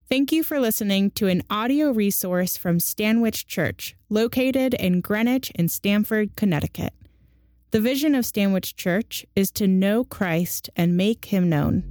Thank you for listening to an audio resource from Stanwich Church, located in Greenwich and Stamford, Connecticut. The vision of Stanwich Church is to know Christ and make him known.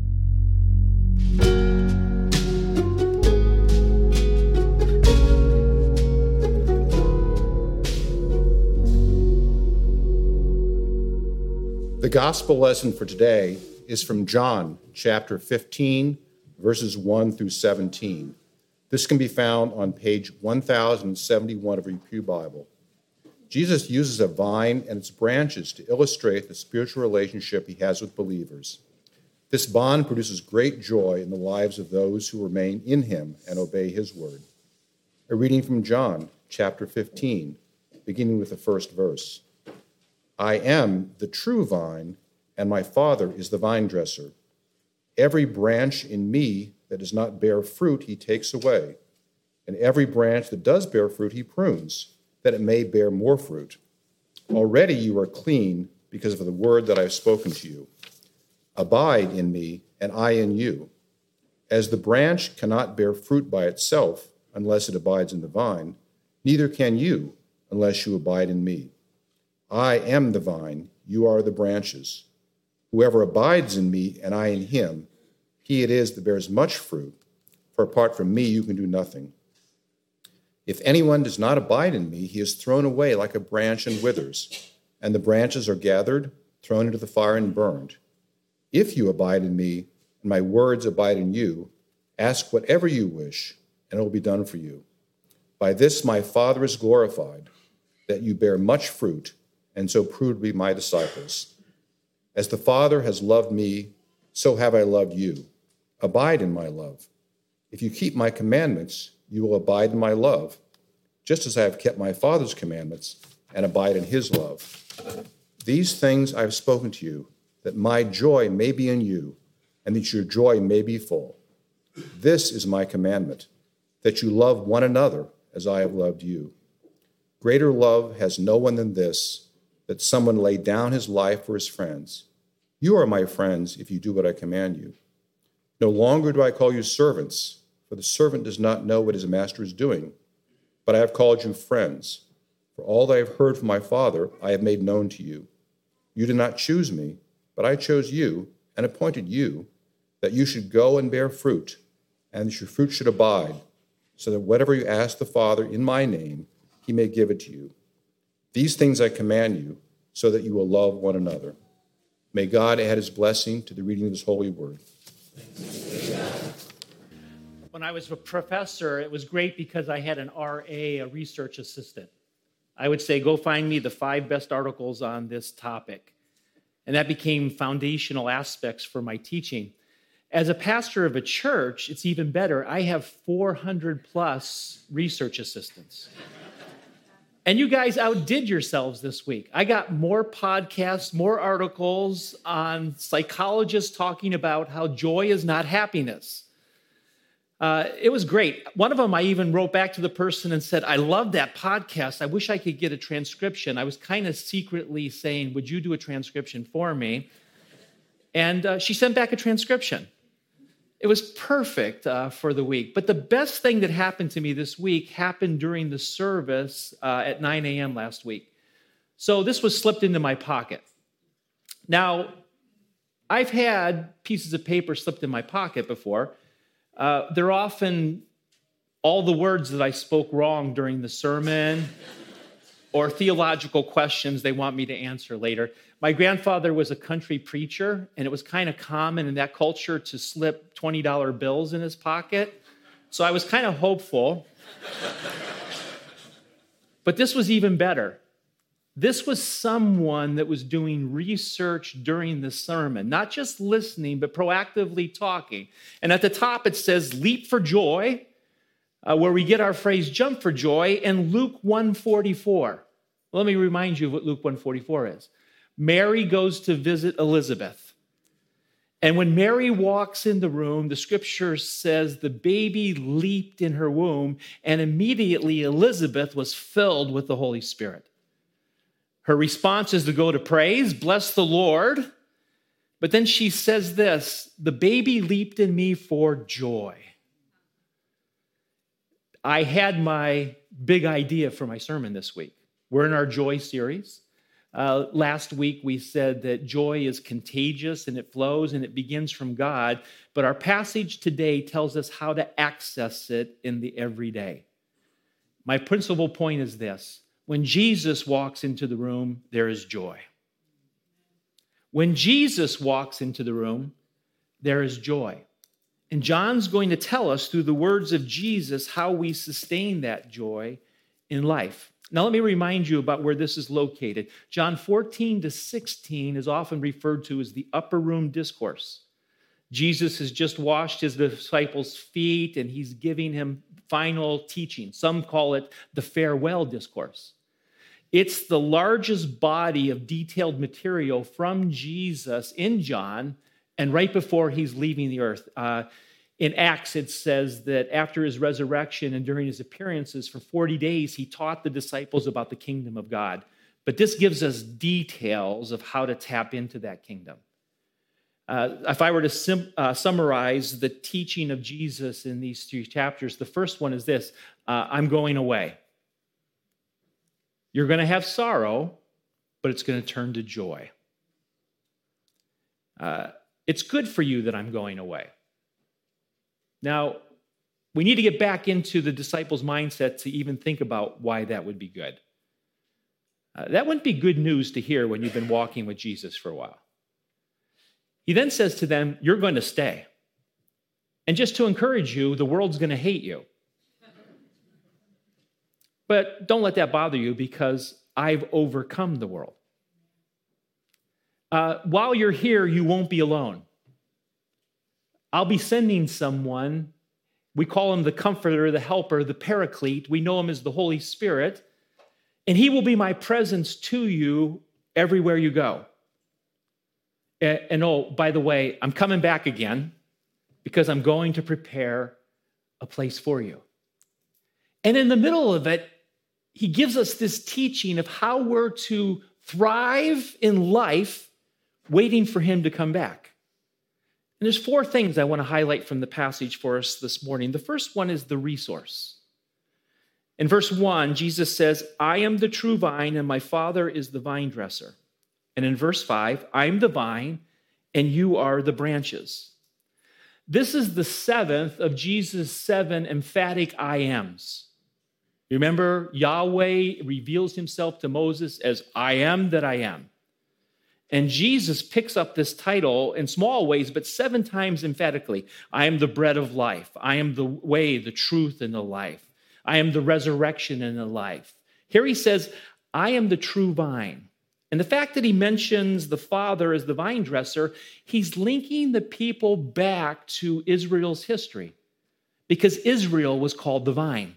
The gospel lesson for today is from John chapter 15, verses 1 through 17. This can be found on page 1071 of your Pew Bible. Jesus uses a vine and its branches to illustrate the spiritual relationship he has with believers. This bond produces great joy in the lives of those who remain in him and obey his word. A reading from John chapter 15, beginning with the first verse. I am the true vine, and my Father is the vine dresser. Every branch in me that does not bear fruit, he takes away. And every branch that does bear fruit, he prunes, that it may bear more fruit. Already you are clean because of the word that I have spoken to you. Abide in me, and I in you. As the branch cannot bear fruit by itself unless it abides in the vine, neither can you unless you abide in me. I am the vine, you are the branches. Whoever abides in me and I in him, he it is that bears much fruit, for apart from me you can do nothing. If anyone does not abide in me, he is thrown away like a branch and withers, and the branches are gathered, thrown into the fire and burned. If you abide in me, and my words abide in you, ask whatever you wish, and it will be done for you. By this my Father is glorified, that you bear much fruit, and so prove to be my disciples. As the Father has loved me, so have I loved you. Abide in my love. If you keep my commandments, you will abide in my love, just as I have kept my Father's commandments and abide in his love. These things I have spoken to you, that my joy may be in you, and that your joy may be full. This is my commandment, that you love one another as I have loved you. Greater love has no one than this, that someone lay down his life for his friends. You are my friends if you do what I command you. No longer do I call you servants, for the servant does not know what his master is doing. But I have called you friends, for all that I have heard from my Father I have made known to you. You did not choose me, but I chose you and appointed you, that you should go and bear fruit, and that your fruit should abide, so that whatever you ask the Father in my name, he may give it to you. These things I command you, so that you will love one another. May God add his blessing to the reading of his holy word. When I was a professor, it was great because I had an RA, a research assistant. I would say, go find me the 5 best articles on this topic. And that became foundational aspects for my teaching. As a pastor of a church, it's even better. I have 400 plus research assistants. And you guys outdid yourselves this week. I got more podcasts, more articles on psychologists talking about how joy is not happiness. It was great. One of them, I even wrote back to the person and said, I love that podcast. I wish I could get a transcription. I was kind of secretly saying, would you do a transcription for me? And she sent back a transcription. It was perfect for the week. But the best thing that happened to me this week happened during the service at 9 a.m. last week. So this was slipped into my pocket. Now, I've had pieces of paper slipped in my pocket before. They're often all the words that I spoke wrong during the sermon or theological questions they want me to answer later. My grandfather was a country preacher, and it was kind of common in that culture to slip $20 bills in his pocket. So I was kind of hopeful. But this was even better. This was someone that was doing research during the sermon, not just listening, but proactively talking. And at the top it says, leap for joy, where we get our phrase jump for joy, and Luke 1:44. Let me remind you of what Luke 1:44 is. Mary goes to visit Elizabeth. And when Mary walks in the room, the scripture says the baby leaped in her womb, and immediately Elizabeth was filled with the Holy Spirit. Her response is to go to praise, bless the Lord. But then she says this, the baby leaped in me for joy. I had my big idea for my sermon this week. We're in our joy series. Last week we said that joy is contagious and it flows and it begins from God, but our passage today tells us how to access it in the everyday. My principal point is this: when Jesus walks into the room, there is joy. When Jesus walks into the room, there is joy. And John's going to tell us through the words of Jesus how we sustain that joy in life. Now, let me remind you about where this is located. John 14-16 is often referred to as the upper room discourse. Jesus has just washed his disciples' feet, and he's giving him final teaching. Some call it the farewell discourse. It's the largest body of detailed material from Jesus in John, and right before he's leaving the earth. In Acts, it says that after his resurrection and during his appearances for 40 days, he taught the disciples about the kingdom of God. But this gives us details of how to tap into that kingdom. If I were to summarize the teaching of Jesus in these 3 chapters, the first one is this: I'm going away. You're going to have sorrow, but it's going to turn to joy. It's good for you that I'm going away. Now, we need to get back into the disciples' mindset to even think about why that would be good. That wouldn't be good news to hear when you've been walking with Jesus for a while. He then says to them, you're going to stay. And just to encourage you, the world's going to hate you. But don't let that bother you, because I've overcome the world. While you're here, you won't be alone. I'll be sending someone. We call him the Comforter, the Helper, the Paraclete. We know him as the Holy Spirit. And he will be my presence to you everywhere you go. And oh, by the way, I'm coming back again because I'm going to prepare a place for you. And in the middle of it, he gives us this teaching of how we're to thrive in life, waiting for him to come back. And there's 4 things I want to highlight from the passage for us this morning. The first one is the resource. In verse 1, Jesus says, I am the true vine, and my Father is the vine dresser. And in verse 5, I am the vine, and you are the branches. This is the 7th of Jesus' 7 emphatic I ams. Remember, Yahweh reveals himself to Moses as I am that I am. And Jesus picks up this title in small ways, but 7 times emphatically. I am the bread of life. I am the way, the truth, and the life. I am the resurrection and the life. Here he says, I am the true vine. And the fact that he mentions the Father as the vine dresser, he's linking the people back to Israel's history, because Israel was called the vine.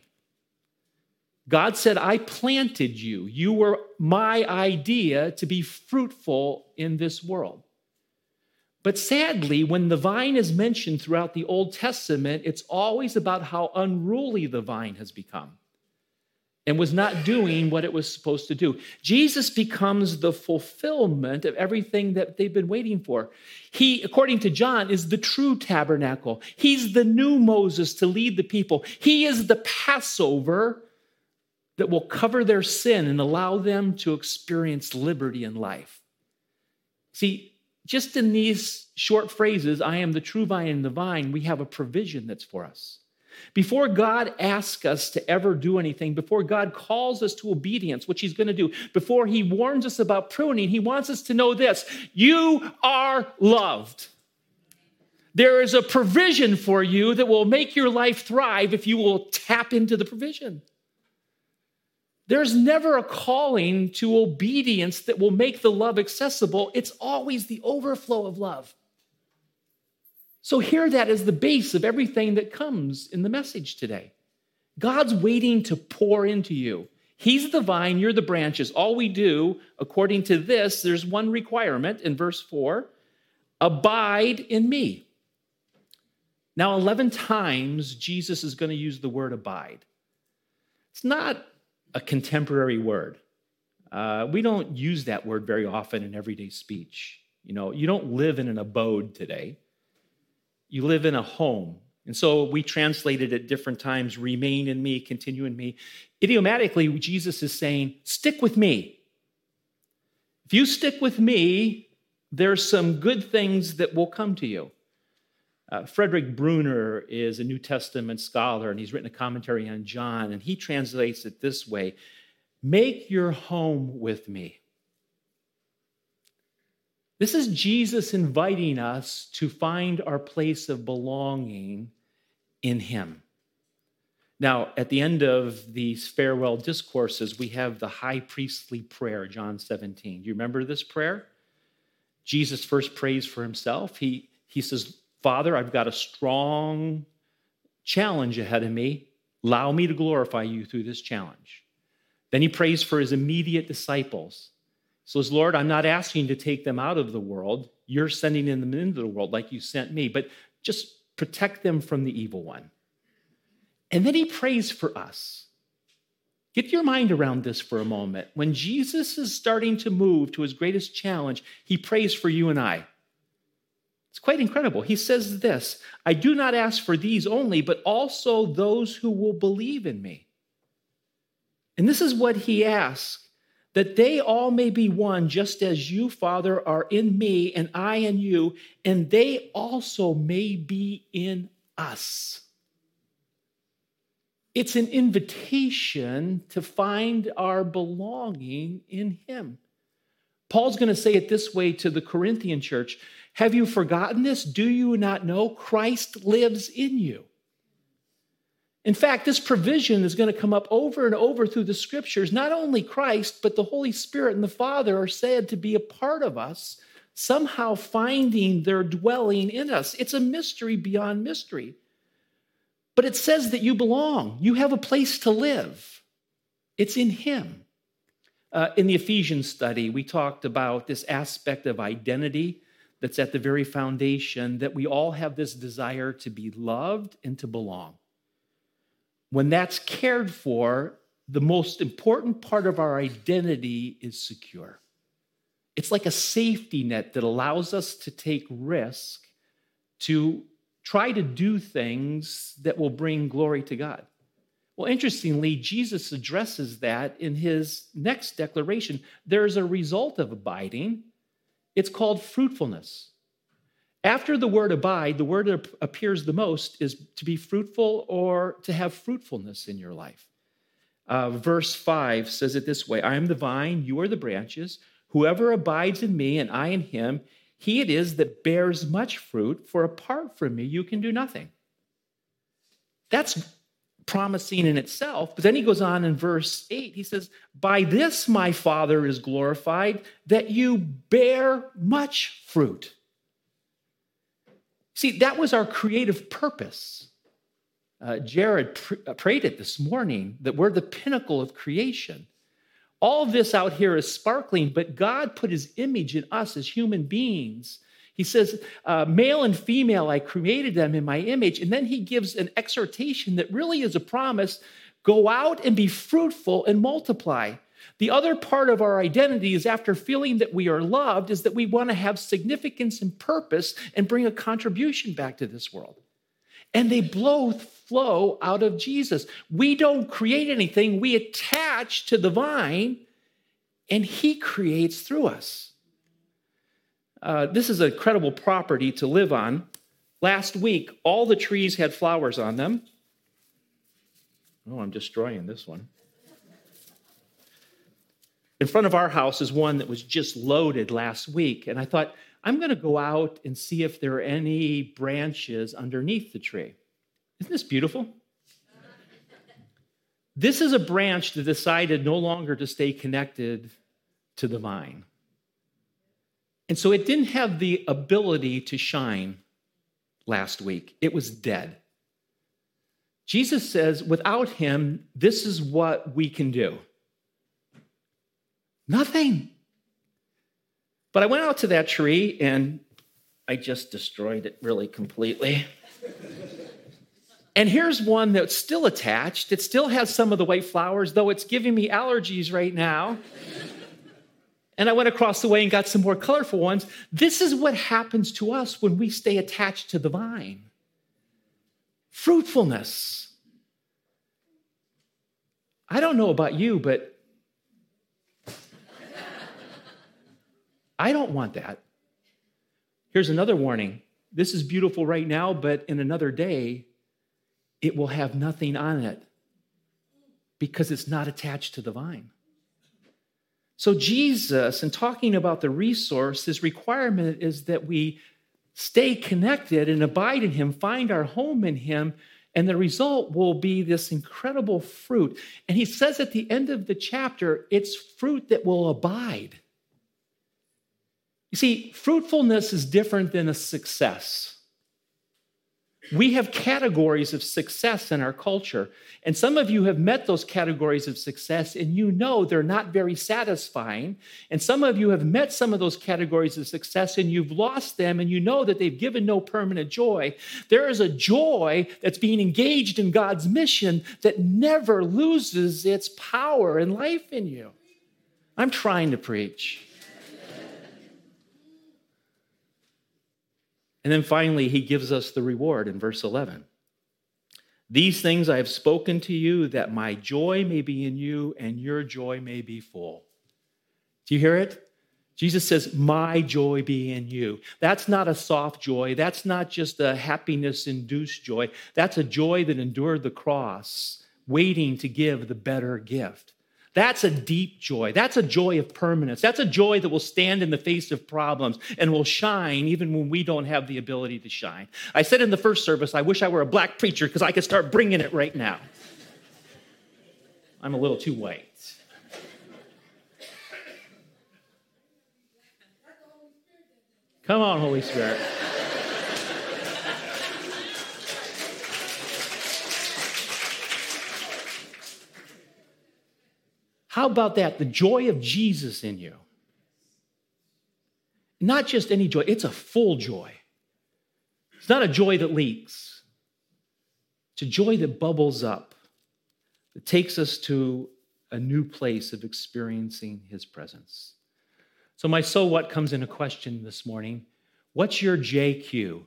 God said, I planted you. You were my idea to be fruitful in this world. But sadly, when the vine is mentioned throughout the Old Testament, it's always about how unruly the vine has become and was not doing what it was supposed to do. Jesus becomes the fulfillment of everything that they've been waiting for. He, according to John, is the true tabernacle. He's the new Moses to lead the people. He is the Passover that will cover their sin and allow them to experience liberty in life. See, just in these short phrases, I am the true vine and the vine, we have a provision that's for us. Before God asks us to ever do anything, before God calls us to obedience, which he's going to do, before he warns us about pruning, he wants us to know this: you are loved. There is a provision for you that will make your life thrive if you will tap into the provision. There's never a calling to obedience that will make the love accessible. It's always the overflow of love. So hear that as the base of everything that comes in the message today. God's waiting to pour into you. He's the vine, you're the branches. All we do, according to this, there's one requirement in verse 4, abide in me. Now, 11 times, Jesus is going to use the word abide. It's not a contemporary word. We don't use that word very often in everyday speech. You know, you don't live in an abode today. You live in a home. And so we translated at different times, remain in me, continue in me. Idiomatically, Jesus is saying, stick with me. If you stick with me, there's some good things that will come to you. Frederick Bruner is a New Testament scholar, and he's written a commentary on John, and he translates it this way: make your home with me. This is Jesus inviting us to find our place of belonging in him. Now, at the end of these farewell discourses, we have the high priestly prayer, John 17. Do you remember this prayer? Jesus first prays for himself. He says, Father, I've got a strong challenge ahead of me. Allow me to glorify you through this challenge. Then he prays for his immediate disciples. So, Lord, I'm not asking you to take them out of the world. You're sending them into the world like you sent me, but just protect them from the evil one. And then he prays for us. Get your mind around this for a moment. When Jesus is starting to move to his greatest challenge, he prays for you and I. It's quite incredible. He says this: I do not ask for these only, but also those who will believe in me. And this is what he asks: that they all may be one, just as you, Father, are in me and I in you, and they also may be in us. It's an invitation to find our belonging in him. Paul's going to say it this way to the Corinthian church: have you forgotten this? Do you not know Christ lives in you? In fact, this provision is going to come up over and over through the scriptures. Not only Christ, but the Holy Spirit and the Father are said to be a part of us, somehow finding their dwelling in us. It's a mystery beyond mystery. But it says that you belong. You have a place to live. It's in him. In the Ephesians study, we talked about this aspect of identity that's at the very foundation, that we all have this desire to be loved and to belong. When that's cared for, the most important part of our identity is secure. It's like a safety net that allows us to take risk, to try to do things that will bring glory to God. Well, interestingly, Jesus addresses that in his next declaration. There's a result of abiding. It's called fruitfulness. After the word abide, the word that appears the most is to be fruitful or to have fruitfulness in your life. Verse 5 says it this way: I am the vine, you are the branches. Whoever abides in me and I in him, he it is that bears much fruit, for apart from me, you can do nothing. That's promising in itself. But then he goes on in verse 8, he says, by this my Father is glorified, that you bear much fruit. See, that was our creative purpose. Jared prayed it this morning, that we're the pinnacle of creation. All of this out here is sparkling, but God put his image in us as human beings. He says, male and female, I created them in my image. And then he gives an exhortation that really is a promise: go out and be fruitful and multiply. The other part of our identity is, after feeling that we are loved, is that we want to have significance and purpose and bring a contribution back to this world. And they both flow out of Jesus. We don't create anything. We attach to the vine, and he creates through us. This is a credible property to live on. Last week, all the trees had flowers on them. Oh, I'm destroying this one. In front of our house is one that was just loaded last week, and I thought, I'm going to go out and see if there are any branches underneath the tree. Isn't this beautiful? This is a branch that decided no longer to stay connected to the vine. And so it didn't have the ability to shine last week. It was dead. Jesus says, without him, this is what we can do. Nothing. But I went out to that tree and I just destroyed it really completely. And here's one that's still attached. It still has some of the white flowers, though it's giving me allergies right now. And I went across the way and got some more colorful ones. This is what happens to us when we stay attached to the vine. Fruitfulness. I don't know about you, but I don't want that. Here's another warning. This is beautiful right now, but in another day, it will have nothing on it because it's not attached to the vine. So Jesus, in talking about the resource, his requirement is that we stay connected and abide in him, find our home in him, and the result will be this incredible fruit. And he says at the end of the chapter, it's fruit that will abide. You see, fruitfulness is different than a success. We have categories of success in our culture, and some of you have met those categories of success, and you know they're not very satisfying. And some of you have met some of those categories of success, and you've lost them, and you know that they've given no permanent joy. There is a joy that's being engaged in God's mission that never loses its power and life in you. I'm trying to preach. And then finally, he gives us the reward in verse 11. These things I have spoken to you, that my joy may be in you and your joy may be full. Do you hear it? Jesus says, my joy be in you. That's not a soft joy. That's not just a happiness-induced joy. That's a joy that endured the cross, waiting to give the better gift. That's a deep joy. That's a joy of permanence. That's a joy that will stand in the face of problems and will shine even when we don't have the ability to shine. I said in the first service, I wish I were a black preacher because I could start bringing it right now. I'm a little too white. Come on, Holy Spirit. How about that? The joy of Jesus in you. Not just any joy, it's a full joy. It's not a joy that leaks. It's a joy that bubbles up, that takes us to a new place of experiencing his presence. So my so what comes into question this morning. What's your JQ?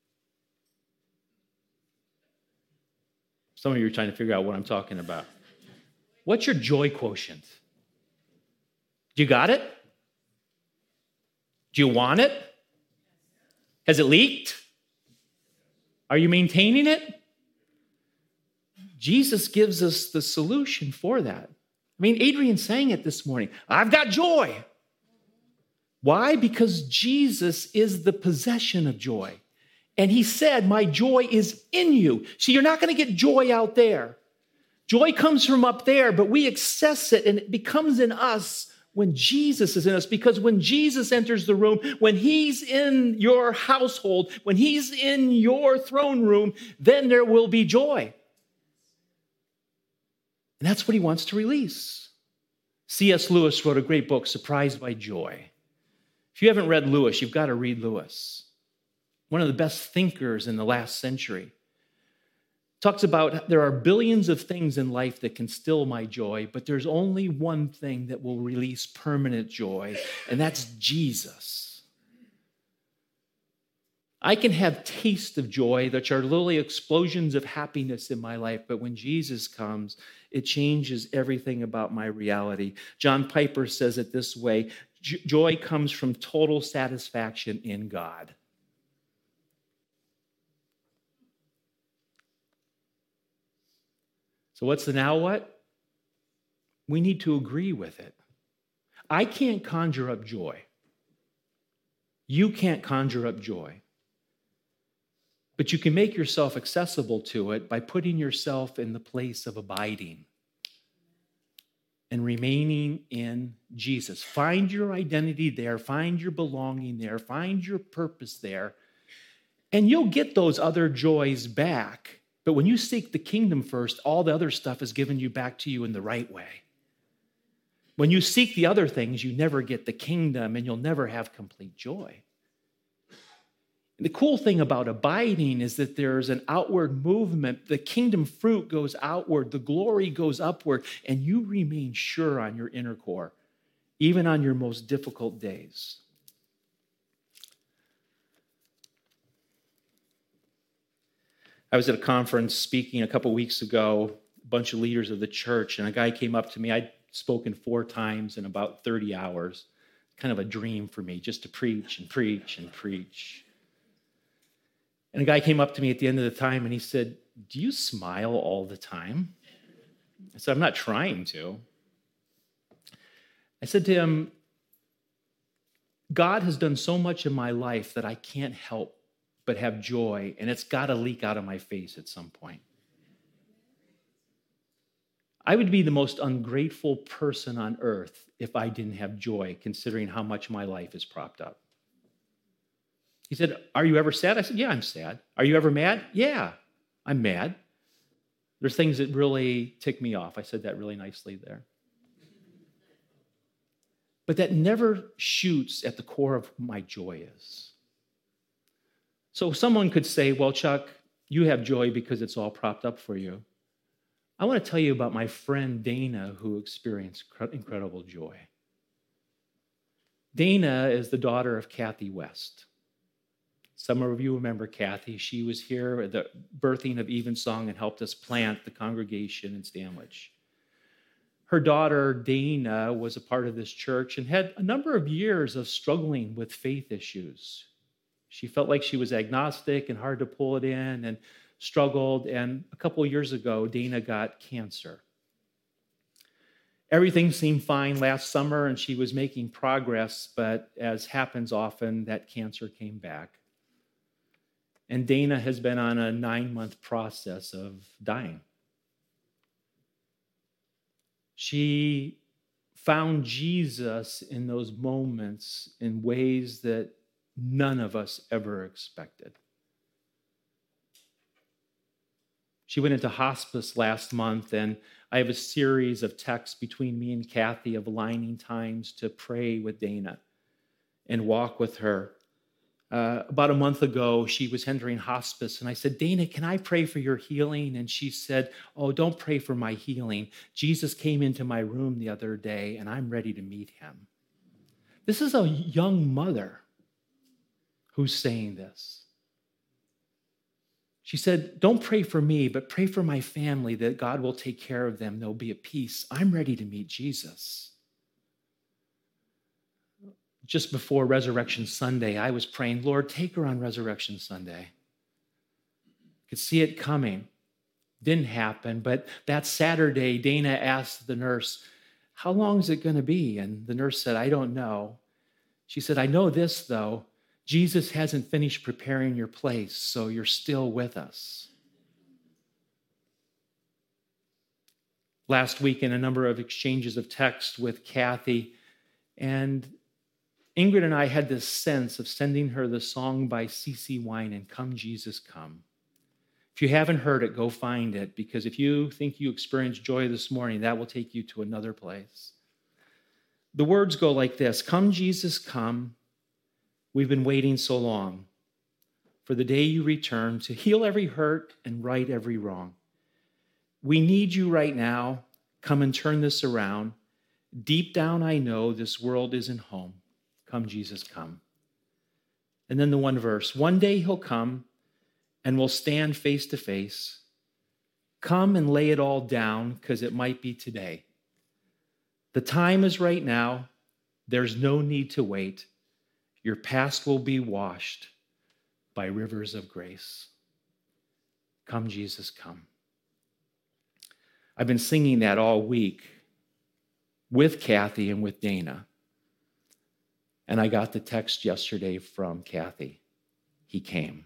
Some of you are trying to figure out what I'm talking about. What's your joy quotient? You got it? Do you want it? Has it leaked? Are you maintaining it? Jesus gives us the solution for that. I mean, Adrian sang it this morning. I've got joy. Why? Because Jesus is the possession of joy. And he said, my joy is in you. So you're not going to get joy out there. Joy comes from up there, but we access it and it becomes in us when Jesus is in us. Because when Jesus enters the room, when he's in your household, when he's in your throne room, then there will be joy. And that's what he wants to release. C.S. Lewis wrote a great book, Surprised by Joy. If you haven't read Lewis, you've got to read Lewis. One of the best thinkers in the last century. Talks about there are billions of things in life that can still my joy, but there's only one thing that will release permanent joy, and that's Jesus. I can have taste of joy, which are literally explosions of happiness in my life, but when Jesus comes, it changes everything about my reality. John Piper says it this way, joy comes from total satisfaction in God. So what's the now what? We need to agree with it. I can't conjure up joy. You can't conjure up joy. But you can make yourself accessible to it by putting yourself in the place of abiding and remaining in Jesus. Find your identity there. Find your belonging there. Find your purpose there. And you'll get those other joys back. But when you seek the kingdom first, all the other stuff is given you back to you in the right way. When you seek the other things, you never get the kingdom and you'll never have complete joy. And the cool thing about abiding is that there's an outward movement. The kingdom fruit goes outward, the glory goes upward, and you remain sure on your inner core, even on your most difficult days. I was at a conference speaking a couple weeks ago, a bunch of leaders of the church, and a guy came up to me. I'd spoken 4 times in about 30 hours. Kind of a dream for me, just to preach and preach and preach. And a guy came up to me at the end of the time, and he said, "Do you smile all the time?" I said, "I'm not trying to." I said to him, "God has done so much in my life that I can't help but have joy, and it's got to leak out of my face at some point." I would be the most ungrateful person on earth if I didn't have joy, considering how much my life is propped up. He said, "Are you ever sad?" I said, "Yeah, I'm sad." "Are you ever mad?" "Yeah, I'm mad. There's things that really tick me off." I said that really nicely there. But that never shoots at the core of who my joy is. So someone could say, "Well, Chuck, you have joy because it's all propped up for you." I want to tell you about my friend Dana, who experienced incredible joy. Dana is the daughter of Kathy West. Some of you remember Kathy. She was here at the birthing of Evensong and helped us plant the congregation in Stanwich. Her daughter, Dana, was a part of this church and had a number of years of struggling with faith issues. She felt like she was agnostic and hard to pull it in and struggled. And a couple of years ago, Dana got cancer. Everything seemed fine last summer and she was making progress, but as happens often, that cancer came back. And Dana has been on a 9-month process of dying. She found Jesus in those moments in ways that none of us ever expected. She went into hospice last month, and I have a series of texts between me and Kathy of aligning times to pray with Dana and walk with her. About a month ago, she was entering hospice, and I said, "Dana, can I pray for your healing?" And she said, "Oh, don't pray for my healing. Jesus came into my room the other day, and I'm ready to meet him." This is a young mother who's saying this. She said, "Don't pray for me, but pray for my family that God will take care of them. There'll be a peace. I'm ready to meet Jesus." Just before Resurrection Sunday, I was praying, "Lord, take her on Resurrection Sunday." I could see it coming. Didn't happen, but that Saturday, Dana asked the nurse, "How long is it going to be?" And the nurse said, "I don't know." She said, "I know this, though. Jesus hasn't finished preparing your place, so you're still with us." Last week, in a number of exchanges of text with Kathy, and Ingrid and I had this sense of sending her the song by C.C. Winan, "Come, Jesus, Come." If you haven't heard it, go find it, because if you think you experienced joy this morning, that will take you to another place. The words go like this: "Come, Jesus, come. We've been waiting so long for the day you return to heal every hurt and right every wrong. We need you right now. Come and turn this around. Deep down, I know this world isn't home. Come, Jesus, come." And then the one verse: "One day he'll come and we'll stand face to face. Come and lay it all down, because it might be today. The time is right now. There's no need to wait. Your past will be washed by rivers of grace. Come, Jesus, come." I've been singing that all week with Kathy and with Dana. And I got the text yesterday from Kathy. He came.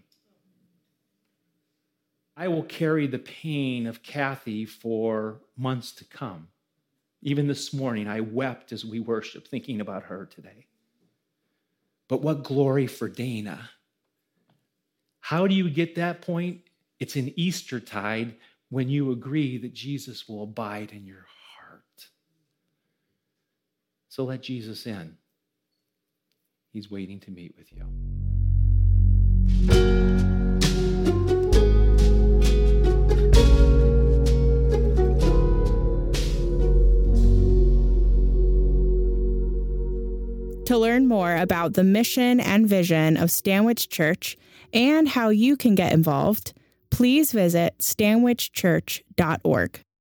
I will carry the pain of Kathy for months to come. Even this morning, I wept as we worshiped, thinking about her today. But what glory for Dana. How do you get that point? It's an Eastertide when you agree that Jesus will abide in your heart. So let Jesus in. He's waiting to meet with you. To learn more about the mission and vision of Stanwich Church and how you can get involved, please visit stanwichchurch.org.